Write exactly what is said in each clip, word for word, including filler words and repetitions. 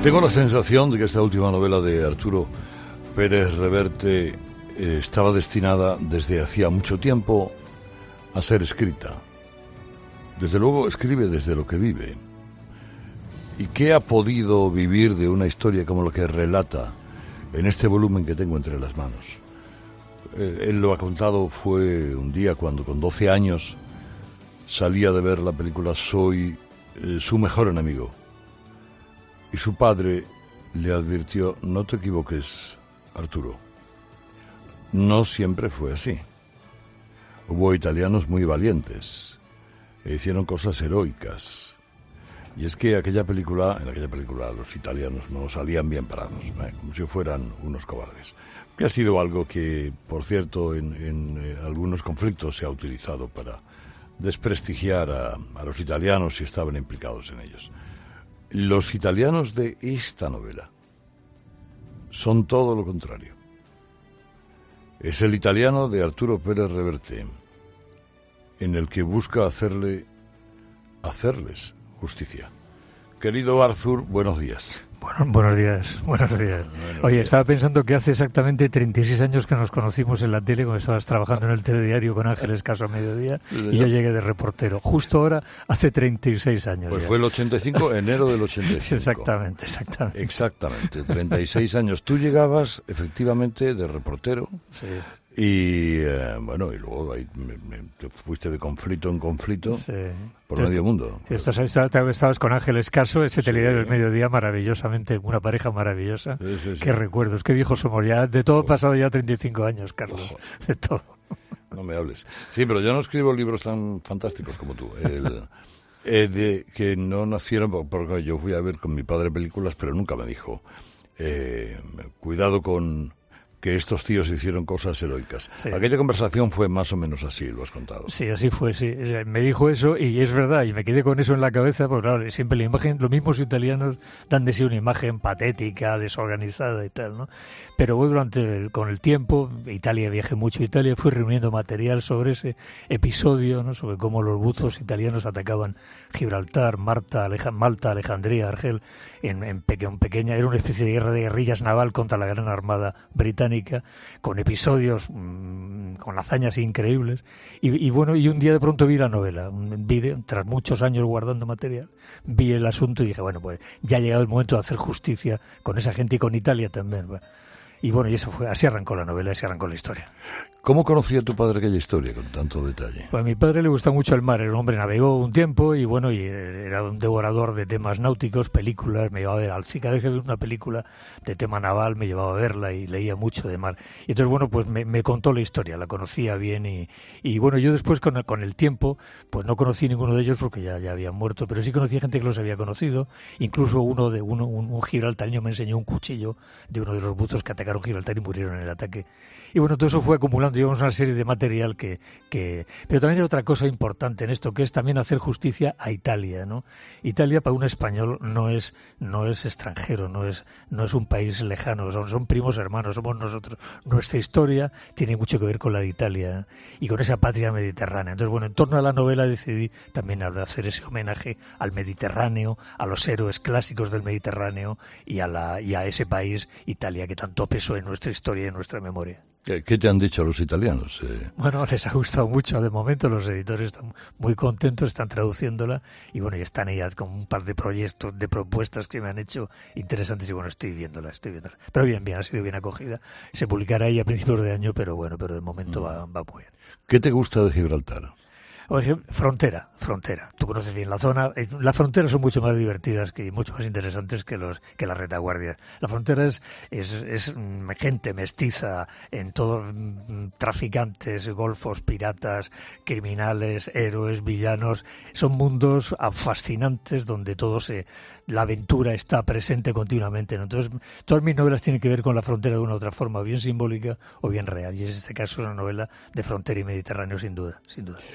Tengo la sensación de que esta última novela de Arturo Pérez Reverte eh, estaba destinada desde hacía mucho tiempo a ser escrita. Desde luego escribe desde lo que vive. ¿Y qué ha podido vivir de una historia como la que relata en este volumen que tengo entre las manos? Eh, él lo ha contado, fue un día cuando con doce años salía de ver la película Soy eh, su mejor enemigo. Y su padre le advirtió: no te equivoques, Arturo. No siempre fue así. Hubo italianos muy valientes e hicieron cosas heroicas. Y es que aquella película, en aquella película los italianos no salían bien parados, ¿eh? Como si fueran unos cobardes. Que ha sido algo que, por cierto, en, en eh, algunos conflictos se ha utilizado para desprestigiar a, a los italianos si estaban implicados en ellos. Los italianos de esta novela son todo lo contrario. Es el italiano de Arturo Pérez Reverte, en el que busca hacerle, hacerles justicia. Querido Arthur, buenos días. Bueno, buenos días, buenos días. Buenos Oye, días. estaba pensando que hace exactamente treinta y seis años que nos conocimos en la tele cuando estabas trabajando en el telediario con Ángeles Caso a mediodía y yo llegué de reportero. Justo ahora, hace treinta y seis años. Pues ya. fue el ochenta y cinco, enero del ochenta y cinco. Exactamente, exactamente. Exactamente, treinta y seis años. Tú llegabas, efectivamente, de reportero. Sí. Y, eh, bueno, y luego ahí me, me, te fuiste de conflicto en conflicto Sí. por Entonces, medio mundo. Sí, estás, estabas con Ángeles Caso, ese Sí. telediario del mediodía maravillosamente, una pareja maravillosa. Sí, sí, sí. Qué recuerdos, qué viejos somos ya. De todo Ojo. pasado ya treinta y cinco años, Carlos. Ojo. De todo. No me hables. Sí, pero yo no escribo libros tan fantásticos como tú. El, eh, de que no nacieron, porque yo fui a ver con mi padre películas, pero nunca me dijo, eh, cuidado con que estos tíos hicieron cosas heroicas. Sí. Aquella conversación fue más o menos así, lo has contado. Sí, así fue, sí. O sea, me dijo eso y es verdad, y me quedé con eso en la cabeza, porque claro, siempre la imagen, los mismos italianos dan de sí una imagen patética, desorganizada y tal, ¿no? Pero bueno, durante el, con el tiempo, Italia, viajé mucho a Italia, fui reuniendo material sobre ese episodio, ¿no? Sobre cómo los buzos italianos atacaban Gibraltar, Malta, Aleja, Malta, Alejandría, Argel, en, en, peque, en pequeña, era una especie de guerra de guerrillas naval contra la Gran Armada Británica, con episodios, mmm, con hazañas increíbles, y, y bueno, y un día de pronto vi la novela, un vídeo, tras muchos años guardando material, vi el asunto y dije, bueno, pues ya ha llegado el momento de hacer justicia con esa gente y con Italia también. Bueno, y bueno, y eso fue, así arrancó la novela, así arrancó la historia. ¿Cómo conocía tu padre aquella historia con tanto detalle? Pues a mi padre le gusta mucho el mar, el hombre navegó un tiempo y bueno, y era un devorador de temas náuticos, películas, me llevaba a ver al cada vez que veía una película de tema naval me llevaba a verla y leía mucho de mar. Y entonces bueno, pues me, me contó la historia, la conocía bien y, y bueno, yo después con el, con el tiempo, pues no conocí ninguno de ellos porque ya, ya habían muerto, pero sí conocí gente que los había conocido, incluso uno de uno, un, un gibraltareño me enseñó un cuchillo de uno de los buzos que atacaron Gibraltar y murieron en el ataque. Y bueno, todo eso fue acumulando, llevamos una serie de material que, que... Pero también hay otra cosa importante en esto, que es también hacer justicia a Italia, ¿no? Italia para un español no es no es extranjero, no es no es un país lejano, son, son primos hermanos, somos nosotros. Nuestra historia tiene mucho que ver con la de Italia y con esa patria mediterránea. Entonces, bueno, en torno a la novela decidí también hacer ese homenaje al Mediterráneo, a los héroes clásicos del Mediterráneo y a, la, y a ese país, Italia, que tanto pesó en nuestra historia y en nuestra memoria. ¿Qué, qué te han dicho los italianos? Eh... Bueno, les ha gustado mucho. De momento los editores están muy contentos, están traduciéndola y bueno, y están ahí con un par de proyectos, de propuestas que me han hecho interesantes y bueno, estoy viéndola, estoy viéndola. Pero bien, bien, ha sido bien acogida. Se publicará ahí a principios de año, pero bueno, pero de momento mm. va, va muy bien. ¿Qué te gusta de Gibraltar? O ejemplo, frontera, frontera. Tú conoces bien la zona. Las fronteras son mucho más divertidas que, y mucho más interesantes que los que las retaguardias. La frontera es, es, es gente mestiza en todo, traficantes, golfos, piratas, criminales, héroes, villanos. Son mundos fascinantes donde todo se... la aventura está presente continuamente, ¿no? Entonces, todas mis novelas tienen que ver con la frontera de una u otra forma, bien simbólica o bien real. Y en este caso es una novela de frontera y Mediterráneo, sin duda, sin duda.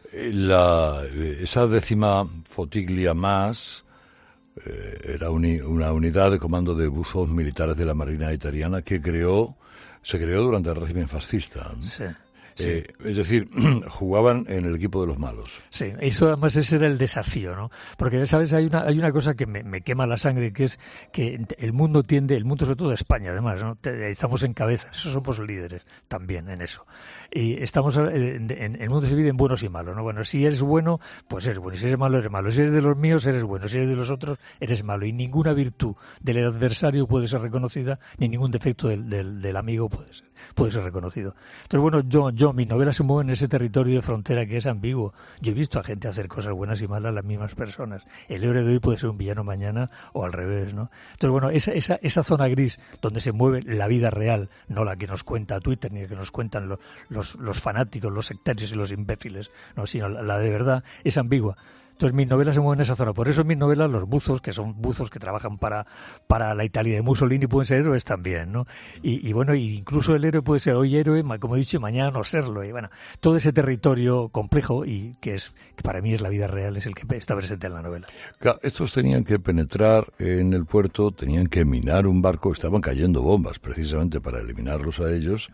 La, esa décima Fotiglia más eh, era uni, una unidad de comando de buzos militares de la Marina italiana que creó, se creó durante el régimen fascista. Sí. Sí. Eh, es decir, jugaban en el equipo de los malos. Sí, eso además ese era el desafío, ¿no? Porque, ¿sabes? Hay una hay una cosa que me, me quema la sangre, que es que el mundo tiende, el mundo sobre todo de España, además, ¿no? Estamos en cabeza, eso somos líderes también en eso. Y estamos, en, en, el mundo se divide en buenos y malos, ¿no? Bueno, si eres bueno, pues eres bueno, si eres malo, eres malo. Si eres de los míos, eres bueno, si eres de los otros, eres malo. Y ninguna virtud del adversario puede ser reconocida, ni ningún defecto del, del, del amigo puede ser, puede ser reconocido. Entonces, bueno, yo, yo, mi novela se mueve en ese territorio de frontera que es ambiguo. Yo he visto a gente hacer cosas buenas y malas, las mismas personas. El héroe de hoy puede ser un villano mañana o al revés, ¿no? Entonces, bueno, esa, esa, esa zona gris donde se mueve la vida real, no la que nos cuenta Twitter, ni la que nos cuentan los, los, los fanáticos, los sectarios y los imbéciles, no, sino la, la de verdad, es ambigua. Entonces mis novelas se mueven en esa zona. Por eso en mis novelas los buzos, que son buzos que trabajan para, para la Italia de Mussolini, pueden ser héroes también, ¿no? Y, y bueno, incluso el héroe puede ser hoy héroe, como he dicho, y mañana no serlo. Y bueno, todo ese territorio complejo y que es que para mí es la vida real, es el que está presente en la novela. Claro, estos tenían que penetrar en el puerto, tenían que minar un barco, estaban cayendo bombas precisamente para eliminarlos a ellos,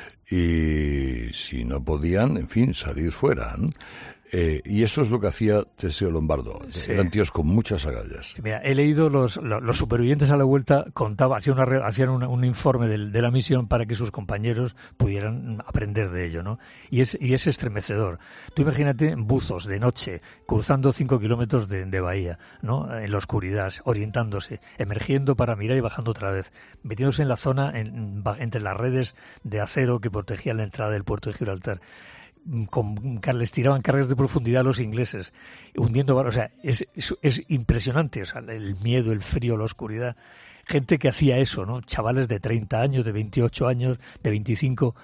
y si no podían, en fin, salir fuera, ¿no? Eh, y eso es lo que hacía Teseo Lombardo. Sí. Eran tíos con muchas agallas. Mira, he leído los, los, los supervivientes a la vuelta, contaba, hacían, una, hacían una, un informe de, de la misión para que sus compañeros pudieran aprender de ello, ¿no? Y es, y es estremecedor. Tú imagínate buzos de noche, cruzando cinco kilómetros de, de bahía, ¿no? En la oscuridad, orientándose, emergiendo para mirar y bajando otra vez, metiéndose en la zona, en, entre las redes de acero que protegían la entrada del puerto de Gibraltar. Con, les tiraban cargas de profundidad a los ingleses, hundiendo, o sea, es, es, es impresionante, o sea, el miedo, el frío, la oscuridad. Gente que hacía eso, ¿no? Chavales de treinta años, de veintiocho años, de veinticinco,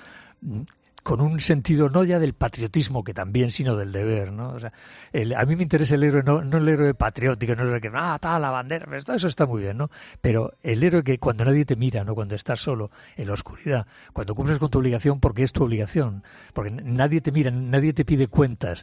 con un sentido no ya del patriotismo, que también, sino del deber, ¿no? O sea, el, a mí me interesa el héroe, no, no el héroe patriótico, no el héroe que, ah, tal, la bandera, pues, todo eso está muy bien, ¿no? Pero el héroe que cuando nadie te mira, ¿no? Cuando estás solo, en la oscuridad, cuando cumples con tu obligación porque es tu obligación, porque nadie te mira, nadie te pide cuentas,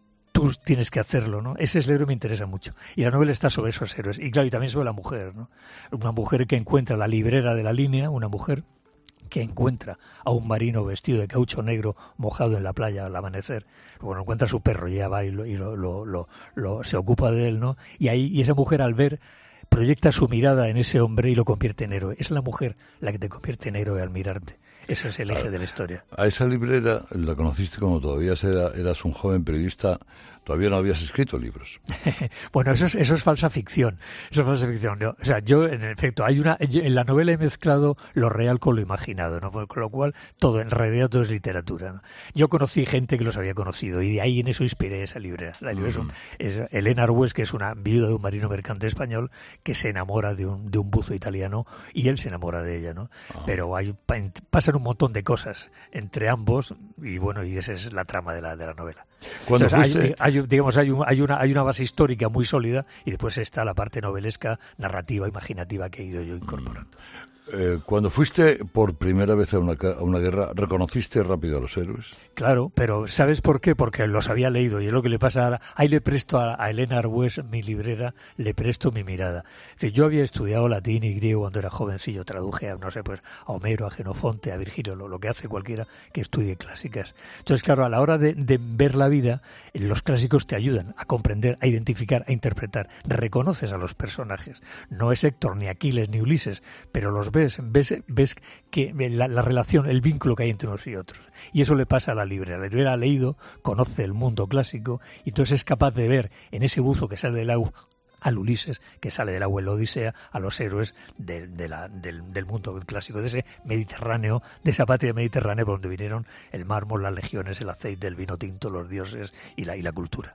tú tienes que hacerlo, ¿no? Ese es el héroe que me interesa mucho. Y la novela está sobre esos héroes. Y claro, y también sobre la mujer, ¿no? Una mujer que encuentra la librera de la línea, una mujer que encuentra a un marino vestido de caucho negro mojado en la playa al amanecer. Bueno, encuentra a su perro, ya va y, lo, y lo, lo, lo, lo, se ocupa de él, ¿no? Y ahí y esa mujer, al ver, proyecta su mirada en ese hombre y lo convierte en héroe. Es la mujer la que te convierte en héroe al mirarte. Ese es el eje a, de la historia. A esa librera la conociste cuando todavía era, eras un joven periodista, todavía no habías escrito libros. Bueno, eso es, eso es falsa ficción. Eso es falsa ficción. ¿No? O sea, yo, en efecto, hay una en la novela he mezclado lo real con lo imaginado, ¿no? Con lo cual, todo, en realidad, todo es literatura, ¿no? Yo conocí gente que los había conocido y de ahí en eso inspiré esa librera. La librera mm. es, un, es Elena Arbues, que es una viuda de un marino mercante español que se enamora de un, de un buzo italiano y él se enamora de ella, ¿no? Ah. Pero hay, pasan un montón de cosas entre ambos y bueno, y esa es la trama de la, de la novela. Cuando Entonces, fuiste... hay, hay, digamos, hay, un, hay, una, hay una base histórica muy sólida y después está la parte novelesca, narrativa, imaginativa que he ido yo incorporando. Eh, cuando fuiste por primera vez a una, a una guerra, ¿reconociste rápido a los héroes? Claro, pero ¿sabes por qué? Porque los había leído y es lo que le pasa ahora. Ahí le presto a, a Elena Arbues, mi librera, le presto mi mirada. Es decir, yo había estudiado latín y griego cuando era jovencillo, traduje a, no sé, pues a Homero, a Jenofonte, a Virgilio, lo, lo que hace cualquiera que estudie clásicas. Entonces, claro, a la hora de, de ver la vida, los clásicos te ayudan a comprender, a identificar, a interpretar. Reconoces a los personajes. No es Héctor, ni Aquiles, ni Ulises, pero los ves Ves, ves que la, la relación, el vínculo que hay entre unos y otros. Y eso le pasa a la librera. La librera ha leído, conoce el mundo clásico y entonces es capaz de ver en ese buzo que sale del agua al Ulises, que sale del agua en la Odisea, a los héroes de, de la, del, del mundo clásico, de ese Mediterráneo, de esa patria mediterránea por donde vinieron el mármol, las legiones, el aceite, el vino tinto, los dioses y la, y la cultura.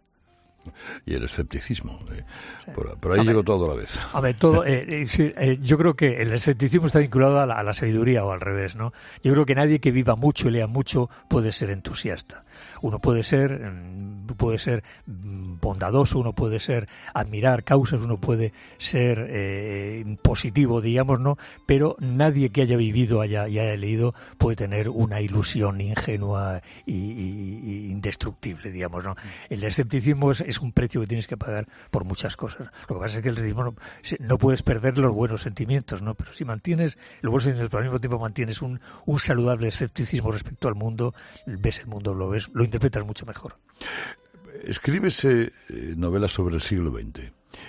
Y el escepticismo. Eh. Por, por ahí ver, llegó todo a la vez. A ver, todo. Eh, eh, sí, eh, yo creo que el escepticismo está vinculado a la, a la sabiduría o al revés, ¿no? Yo creo que nadie que viva mucho y lea mucho puede ser entusiasta. Uno puede ser, puede ser bondadoso, uno puede ser admirar causas, uno puede ser eh, positivo, digamos, ¿no? Pero nadie que haya vivido haya, y haya leído puede tener una ilusión ingenua y, y, y indestructible, digamos, ¿no? El escepticismo es, es un precio que tienes que pagar por muchas cosas. Lo que pasa es que el escepticismo no, no puedes perder los buenos sentimientos, ¿no? Pero si mantienes los buenos sentimientos, pero al mismo tiempo mantienes un, un saludable escepticismo respecto al mundo, ves el mundo, lo ves, lo interpretas mucho mejor. Escribes eh, novelas sobre el siglo veinte.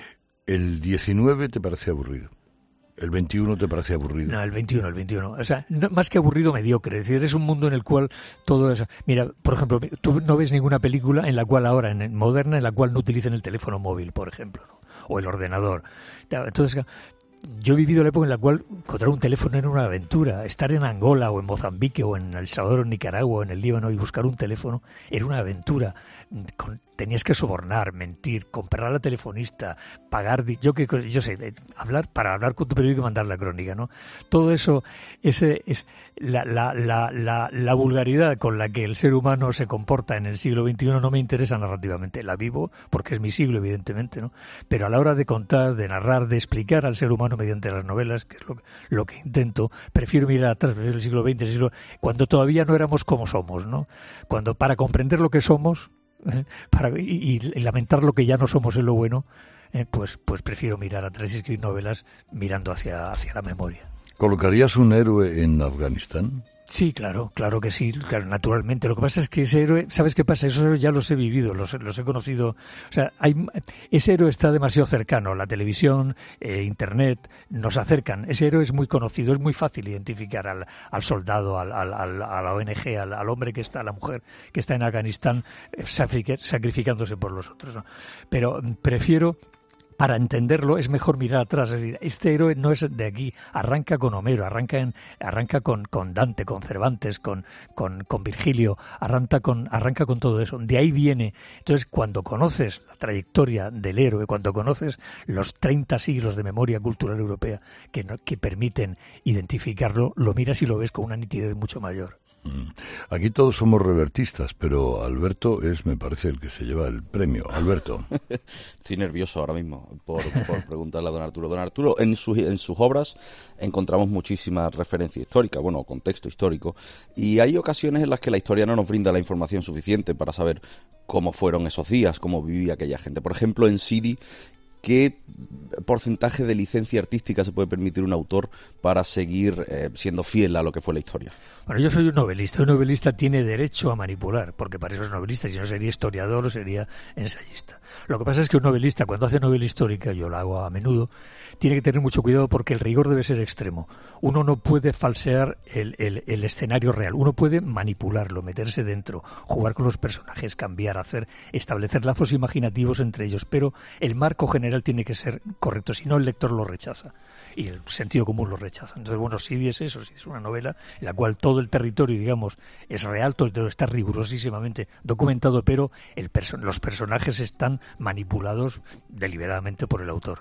¿El diecinueve te parece aburrido? ¿El veintiuno te parece aburrido? No, el veintiuno, el veintiuno. O sea, no, más que aburrido, mediocre. Es decir, es un mundo en el cual todo es... Mira, por ejemplo, tú no ves ninguna película en la cual ahora, en moderna, en la cual no utilicen el teléfono móvil, por ejemplo, ¿no? O el ordenador. Entonces, yo he vivido la época en la cual encontrar un teléfono era una aventura. Estar en Angola o en Mozambique o en El Salvador o en Nicaragua o en el Líbano y buscar un teléfono era una aventura. Con, tenías que sobornar, mentir, comprar a la telefonista, pagar, yo que yo sé, hablar para hablar con tu periódico y mandar la crónica, ¿no? Todo eso, ese es la, la, la, la, la vulgaridad con la que el ser humano se comporta en el siglo veintiuno no me interesa narrativamente. La vivo porque es mi siglo, evidentemente, ¿no? Pero a la hora de contar, de narrar, de explicar al ser humano mediante las novelas, que es lo, lo que intento, prefiero mirar atrás, prefiero el siglo veinte, el siglo, cuando todavía no éramos como somos, ¿no? Cuando para comprender lo que somos, eh, para y, y lamentar lo que ya no somos en lo bueno, eh, pues pues prefiero mirar atrás y escribir novelas mirando hacia hacia la memoria. ¿Colocarías un héroe en Afganistán? Sí, claro, claro que sí, claro, naturalmente. Lo que pasa es que ese héroe, ¿sabes qué pasa? Esos héroes ya los he vivido, los, los he conocido. O sea, hay, ese héroe está demasiado cercano. La televisión, eh, Internet, nos acercan. Ese héroe es muy conocido, es muy fácil identificar al, al soldado, al, al, al, a la O N G, al, al hombre que está, a la mujer que está en Afganistán eh, sacrificándose por los otros, ¿no? Pero prefiero... Para entenderlo es mejor mirar atrás, es decir, este héroe no es de aquí, arranca con Homero, arranca en, arranca con, con Dante, con Cervantes, con, con, con Virgilio, arranca con, arranca con todo eso, de ahí viene. Entonces, cuando conoces la trayectoria del héroe, cuando conoces los treinta siglos de memoria cultural europea que, no, que permiten identificarlo, lo miras y lo ves con una nitidez mucho mayor. Aquí todos somos revertistas, pero Alberto es, me parece, el que se lleva el premio. Alberto. Estoy nervioso ahora mismo por, por preguntarle a don Arturo. Don Arturo, en, su, en sus obras encontramos muchísimas referencias históricas, bueno, contexto histórico, y hay ocasiones en las que la historia no nos brinda la información suficiente para saber cómo fueron esos días, cómo vivía aquella gente. Por ejemplo, en Sidi, ¿qué porcentaje de licencia artística se puede permitir un autor para seguir eh, siendo fiel a lo que fue la historia? Bueno, yo soy un novelista. Un novelista tiene derecho a manipular, porque para eso es novelista, si no sería historiador o sería ensayista. Lo que pasa es que un novelista, cuando hace novela histórica, yo lo hago a menudo, tiene que tener mucho cuidado porque el rigor debe ser extremo. Uno no puede falsear el, el, el escenario real, uno puede manipularlo, meterse dentro, jugar con los personajes, cambiar, hacer, establecer lazos imaginativos entre ellos, pero el marco general tiene que ser correcto, si no el lector lo rechaza y el sentido común lo rechaza. Entonces, bueno, si es eso, si es una novela en la cual todo el territorio, digamos, es real, todo el territorio está rigurosísimamente documentado, pero el perso- los personajes están manipulados deliberadamente por el autor.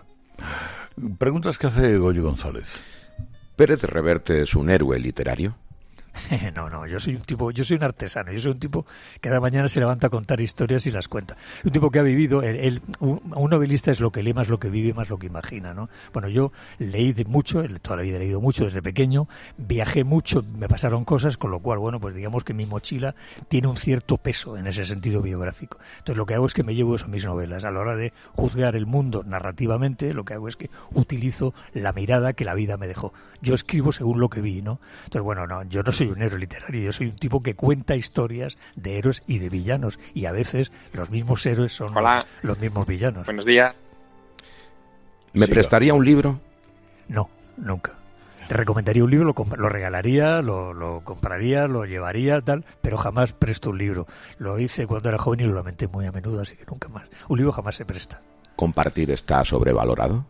Preguntas que hace Goyo González. ¿Pérez Reverte es un héroe literario? No, no, yo soy un tipo, yo soy un artesano, yo soy un tipo que cada mañana se levanta a contar historias y las cuenta. Un tipo que ha vivido, él, él, un, un novelista es lo que lee más lo que vive, más lo que imagina, ¿no? Bueno, yo leí de mucho, toda la vida he leído mucho desde pequeño, viajé mucho, me pasaron cosas, con lo cual, bueno, pues digamos que mi mochila tiene un cierto peso en ese sentido biográfico. Entonces lo que hago es que me llevo eso a mis novelas. A la hora de juzgar el mundo narrativamente, lo que hago es que utilizo la mirada que la vida me dejó. Yo escribo según lo que vi, ¿no? Entonces, bueno, no, yo no soy un héroe literario, yo soy un tipo que cuenta historias de héroes y de villanos, y a veces los mismos héroes son Hola. los mismos villanos. Buenos días. ¿Me Sí, prestaría un libro? No, nunca. Te recomendaría un libro, lo, comp- lo regalaría, lo, lo compraría, lo llevaría, tal, pero jamás presto un libro. Lo hice cuando era joven y lo lamenté muy a menudo, así que nunca más. Un libro jamás se presta. ¿Compartir está sobrevalorado?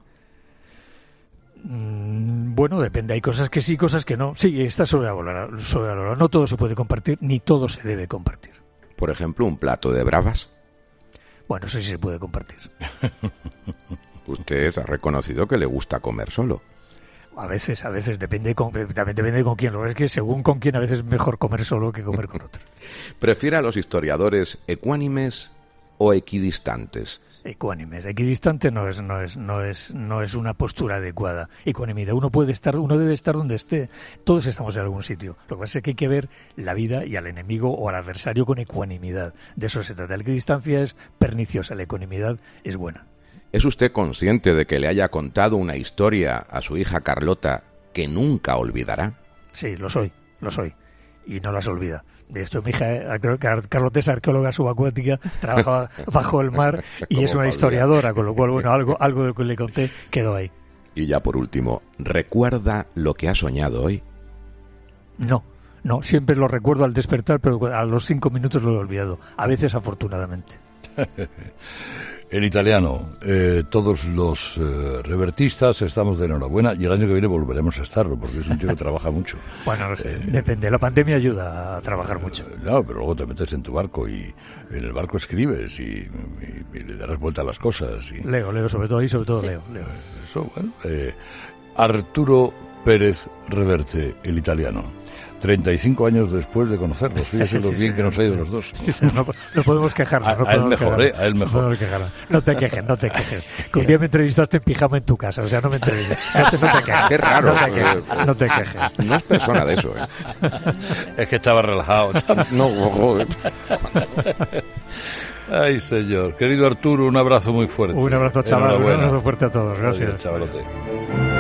Mm, bueno, depende. Hay cosas que sí, cosas que no. Sí, está sobrevalorado. sobrevalorado. No todo se puede compartir, ni todo se debe compartir. Por ejemplo, un plato de bravas. Bueno, eso sí se puede compartir. Usted ha reconocido que le gusta comer solo. A veces, a veces, depende con, también depende con quién. Lo que es que según con quién a veces es mejor comer solo que comer con otro. ¿Prefiere a los historiadores ecuánimes o equidistantes? Ecuánimes. Equidistante no es, no es, no es, no es una postura adecuada. Ecuanimidad. Uno puede estar, uno debe estar donde esté. Todos estamos en algún sitio. Lo que pasa es que hay que ver la vida y al enemigo o al adversario con ecuanimidad. De eso se trata. La equidistancia es perniciosa, la ecuanimidad es buena. ¿Es usted consciente de que le haya contado una historia a su hija Carlota que nunca olvidará? Sí, lo soy, lo soy. Y no las olvida. De esto, mi hija, creo que Carlota es arqueóloga subacuática, trabaja bajo el mar y es una historiadora, con lo cual, bueno, algo, algo de lo que le conté quedó ahí. Y ya por último, ¿recuerda lo que ha soñado hoy? No, no, siempre lo recuerdo al despertar, pero a los cinco minutos lo he olvidado. A veces, afortunadamente. El italiano, eh, todos los eh, revertistas estamos de enhorabuena y el año que viene volveremos a estarlo porque es un tío que trabaja mucho. Bueno, no sé, eh, depende, la pandemia ayuda a trabajar mucho. Eh, no, pero luego te metes en tu barco y en el barco escribes y, y, y le darás vuelta a las cosas. Y, leo, leo, sobre todo, y sobre todo sí. leo, leo. Eso, bueno. Eh, Arturo Pérez Reverte, el italiano. treinta y cinco años después de conocerlos. Fíjese lo Sí, bien sí. que nos ha ido los dos. Sí, sí, no, no podemos quejarnos. A- no a él podemos mejor, quejarnos. ¿eh? A él mejor. No, podemos quejarnos. No te quejes, no te quejes. Que un día me entrevistaste en pijama en tu casa, o sea, no me entrevistes. No te, no te quejes. Qué raro. No te quejes. eh, No te quejes. No es persona de eso, ¿eh? Es que estaba relajado. No, joder. Ay, señor. Querido Arturo, un abrazo muy fuerte. Un abrazo, chaval. Un Enhorabuena. abrazo fuerte a todos. Gracias. Adiós, chavalote.